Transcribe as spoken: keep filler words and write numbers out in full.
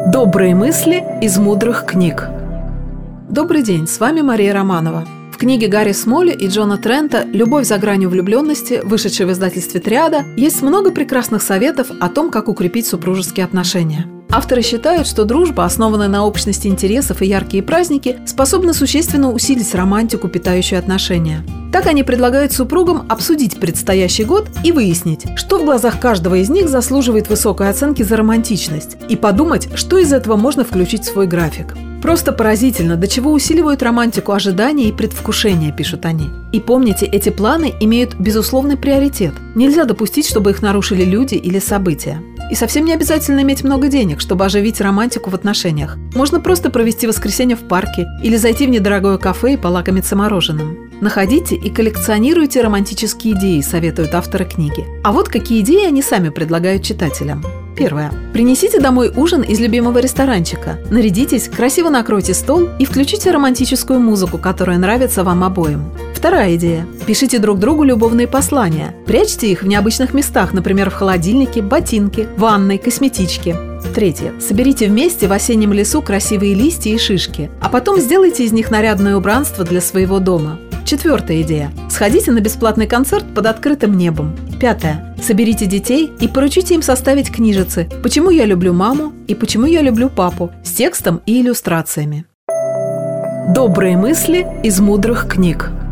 Добрые мысли из мудрых книг. Добрый день, с вами Мария Романова. В книге Гарри Смолли и Джона Трента «Любовь за гранью влюбленности», вышедшей в издательстве «Триада», есть много прекрасных советов о том, как укрепить супружеские отношения. Авторы считают, что дружба, основанная на общности интересов и яркие праздники, способна существенно усилить романтику, питающую отношения. Так они предлагают супругам обсудить предстоящий год и выяснить, что в глазах каждого из них заслуживает высокой оценки за романтичность, и подумать, что из этого можно включить в свой график. Просто поразительно, до чего усиливают романтику ожидания и предвкушения, пишут они. И помните, эти планы имеют безусловный приоритет. Нельзя допустить, чтобы их нарушили люди или события. И совсем не обязательно иметь много денег, чтобы оживить романтику в отношениях. Можно просто провести воскресенье в парке или зайти в недорогое кафе и полакомиться мороженым. Находите и коллекционируйте романтические идеи, советуют авторы книги. А вот какие идеи они сами предлагают читателям. Первое. Принесите домой ужин из любимого ресторанчика. Нарядитесь, красиво накройте стол и включите романтическую музыку, которая нравится вам обоим. Вторая идея. Пишите друг другу любовные послания. Прячьте их в необычных местах, например, в холодильнике, ботинке, ванной, косметичке. Третье. Соберите вместе в осеннем лесу красивые листья и шишки, а потом сделайте из них нарядное убранство для своего дома. Четвертая идея. Сходите на бесплатный концерт под открытым небом. Пятое. Соберите детей и поручите им составить книжицы «Почему я люблю маму» и «Почему я люблю папу» с текстом и иллюстрациями. Добрые мысли из мудрых книг.